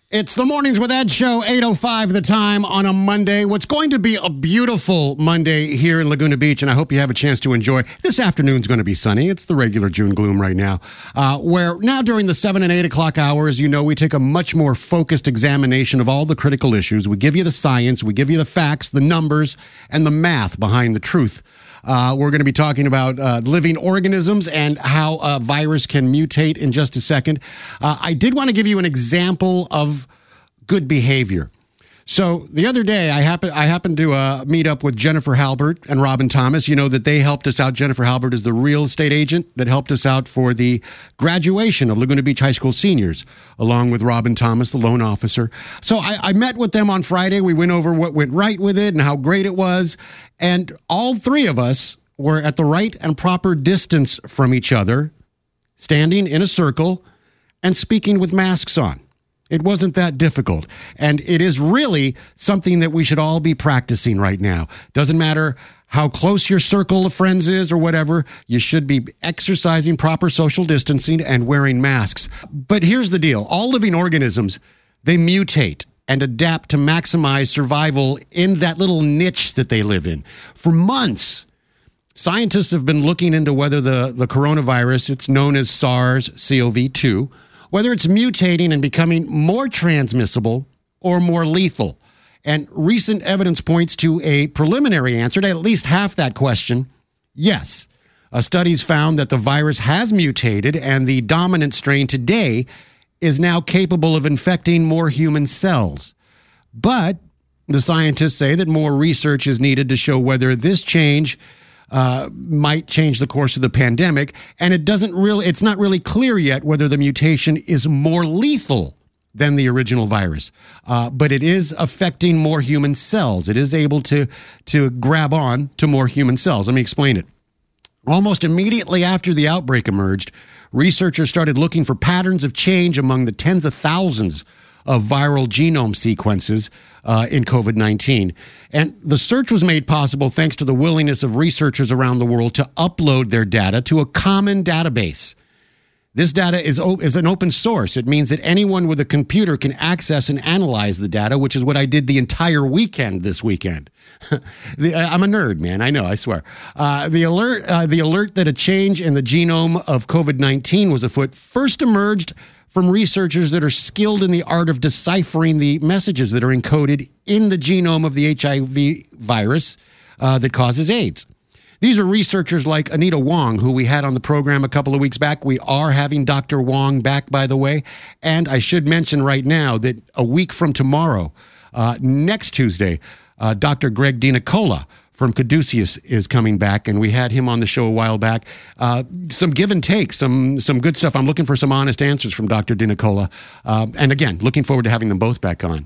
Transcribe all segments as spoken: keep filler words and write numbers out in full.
It's the Mornings with Ed show, eight oh five the time on a Monday. What's going to be a beautiful Monday here in Laguna Beach, and I hope you have a chance to enjoy. This afternoon's going to be sunny. It's the regular June gloom right now, uh, where now during the seven and eight o'clock hours, you know, we take a much more focused examination of all the critical issues. We give you the science, we give you the facts, the numbers, and the math behind the truth. Uh, we're going to be talking about uh, living organisms and how a virus can mutate in just a second. Uh, I did want to give you an example of good behavior. So the other day, I happened I happened to uh, meet up with Jennifer Halbert and Robin Thomas. You know that they helped us out. Jennifer Halbert is the real estate agent that helped us out for the graduation of Laguna Beach High School seniors, along with Robin Thomas, the loan officer. So I, I met with them on Friday. We went over what went right with it and how great it was. And all three of us were at the right and proper distance from each other, standing in a circle and speaking with masks on. It wasn't that difficult. And it is really something that we should all be practicing right now. Doesn't matter how close your circle of friends is or whatever, you should be exercising proper social distancing and wearing masks. But here's the deal. All living organisms, they mutate and adapt to maximize survival in that little niche that they live in. For months, scientists have been looking into whether the, the coronavirus, it's known as SARS C o V two, whether it's mutating and becoming more transmissible or more lethal. And recent evidence points to a preliminary answer to at least half that question. Yes, uh, studies found that the virus has mutated and the dominant strain today is now capable of infecting more human cells. But the scientists say that more research is needed to show whether this change Uh, might change the course of the pandemic, and it doesn't really, it's not really clear yet whether the mutation is more lethal than the original virus. Uh, but it is affecting more human cells. It is able to, to grab on to more human cells. Let me explain it. Almost immediately after the outbreak emerged, researchers started looking for patterns of change among the tens of thousands of viral genome sequences uh, in COVID nineteen. And the search was made possible thanks to the willingness of researchers around the world to upload their data to a common database. This data is, o- is an open source. It means that anyone with a computer can access and analyze the data, which is what I did the entire weekend this weekend. the, I'm a nerd, man. I know, I swear. Uh, the alert, uh, the alert that a change in the genome of COVID nineteen was afoot first emerged from researchers that are skilled in the art of deciphering the messages that are encoded in the genome of the H I V virus uh, that causes AIDS. These are researchers like Anita Wong, who we had on the program a couple of weeks back. We are having Doctor Wong back, by the way. And I should mention right now that a week from tomorrow, uh, next Tuesday, uh, Doctor Greg DiNicola from Caduceus is coming back, and we had him on the show a while back. Uh, some give and take, some some good stuff. I'm looking for some honest answers from Doctor DiNicola. Uh, and again, looking forward to having them both back on.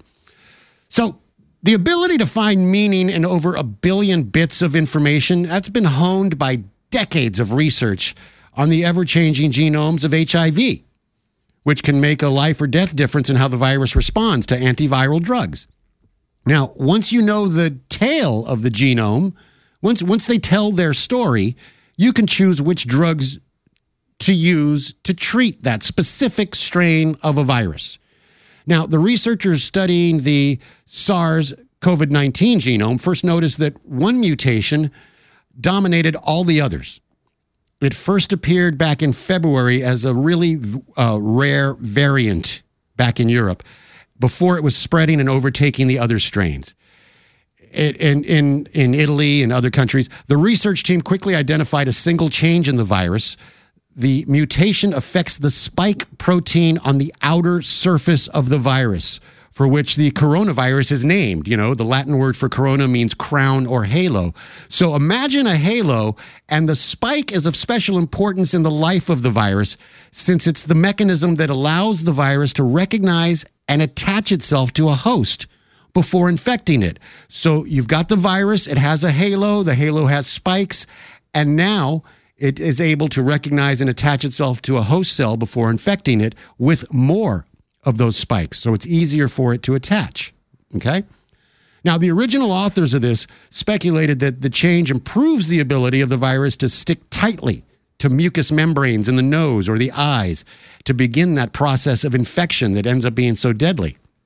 So the ability to find meaning in over a billion bits of information, that's been honed by decades of research on the ever-changing genomes of H I V, which can make a life or death difference in how the virus responds to antiviral drugs. Now, once you know the tale of the genome, once once they tell their story, you can choose which drugs to use to treat that specific strain of a virus. Now, the researchers studying the SARS COVID nineteen genome first noticed that one mutation dominated all the others. It first appeared back in February as a really uh, rare variant back in Europe, before it was spreading and overtaking the other strains. It, in, in, in Italy and other countries, the research team quickly identified a single change in the virus. The mutation affects the spike protein on the outer surface of the virus, for which the coronavirus is named. You know, the Latin word for corona means crown or halo. So imagine a halo, and the spike is of special importance in the life of the virus, since it's the mechanism that allows the virus to recognize and attach itself to a host before infecting it. So you've got the virus, it has a halo, the halo has spikes, and now it is able to recognize and attach itself to a host cell before infecting it with more of those spikes. So it's easier for it to attach, okay? Now, the original authors of this speculated that the change improves the ability of the virus to stick tightly to mucous membranes in the nose or the eyes to begin that process of infection that ends up being so deadly.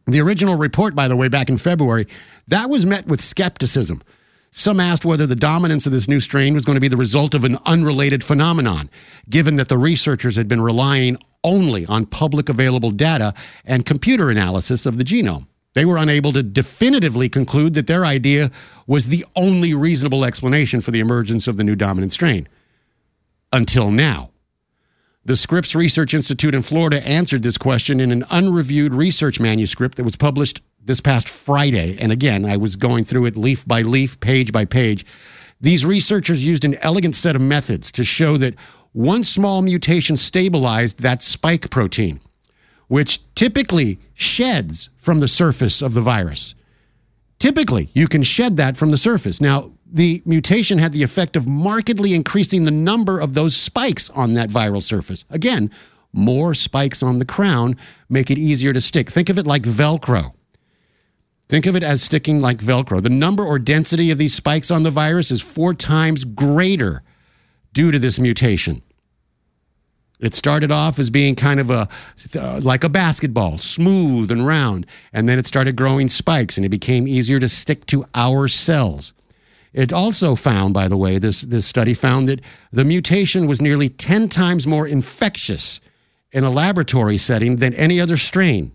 The original report, by the way, back in February, that was met with skepticism. Some asked whether the dominance of this new strain was going to be the result of an unrelated phenomenon, given that the researchers had been relying only on public available data and computer analysis of the genome. They were unable to definitively conclude that their idea was the only reasonable explanation for the emergence of the new dominant strain. Until now. The Scripps Research Institute in Florida answered this question in an unreviewed research manuscript that was published this past Friday. And again, I was going through it leaf by leaf, page by page. These researchers used an elegant set of methods to show that one small mutation stabilized that spike protein, which typically sheds from the surface of the virus. Typically, you can shed that from the surface. Now, the mutation had the effect of markedly increasing the number of those spikes on that viral surface. Again, more spikes on the crown make it easier to stick. Think of it like Velcro. Think of it as sticking like Velcro. The number or density of these spikes on the virus is four times greater due to this mutation. It started off as being kind of a uh, like a basketball, smooth and round, and then it started growing spikes, and it became easier to stick to our cells. It also found, by the way, this, this study found that the mutation was nearly ten times more infectious in a laboratory setting than any other strain.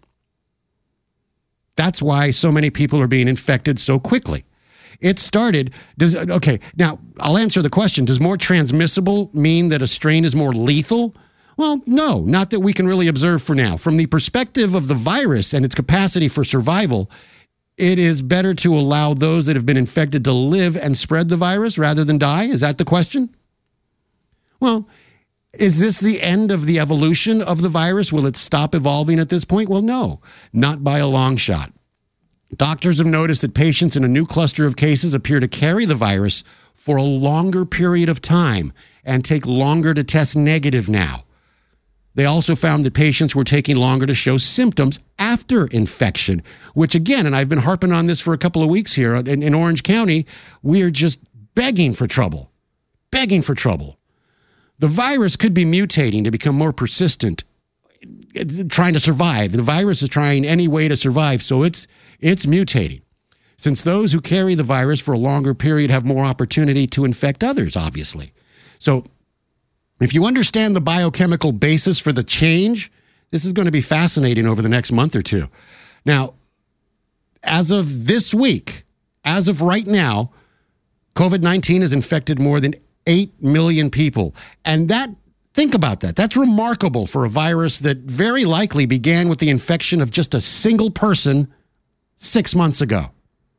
That's why so many people are being infected so quickly. It started, does okay, now I'll answer the question. Does more transmissible mean that a strain is more lethal? Well, no, not that we can really observe for now. From the perspective of the virus and its capacity for survival, it is better to allow those that have been infected to live and spread the virus rather than die? Is that the question? Well, is this the end of the evolution of the virus? Will it stop evolving at this point? Well, no, not by a long shot. Doctors have noticed that patients in a new cluster of cases appear to carry the virus for a longer period of time and take longer to test negative now. They also found that patients were taking longer to show symptoms after infection, which again, and I've been harping on this for a couple of weeks here in, in Orange County, we are just begging for trouble, begging for trouble. The virus could be mutating to become more persistent, trying to survive. The virus is trying any way to survive, so it's it's mutating. Since those who carry the virus for a longer period have more opportunity to infect others, obviously. So if you understand the biochemical basis for the change, this is going to be fascinating over the next month or two. Now, as of this week, as of right now, COVID nineteen has infected more than eight million people. And that, think about that. That's remarkable for a virus that very likely began with the infection of just a single person six months ago.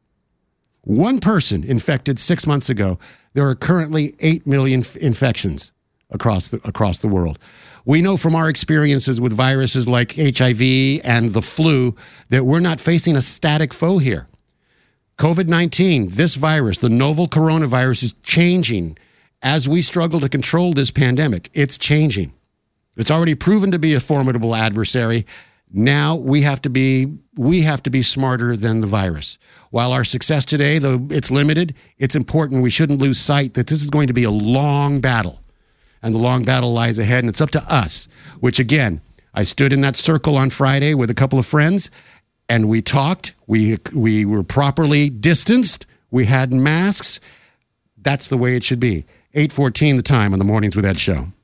One person infected six months ago. There are currently eight million f- infections across the, across the world. We know from our experiences with viruses like H I V and the flu that we're not facing a static foe here. COVID nineteen, this virus, the novel coronavirus, is changing as we struggle to control this pandemic. It's changing. It's already proven to be a formidable adversary. Now we have to be we have to be smarter than the virus. While our success today, though it's limited, it's important. We shouldn't lose sight that this is going to be a long battle. And the long battle lies ahead, and it's up to us, which again, I stood in that circle on Friday with a couple of friends, and we talked. We we were properly distanced. We had masks. That's the way it should be. eight fourteen the time on the Mornings with Ed show.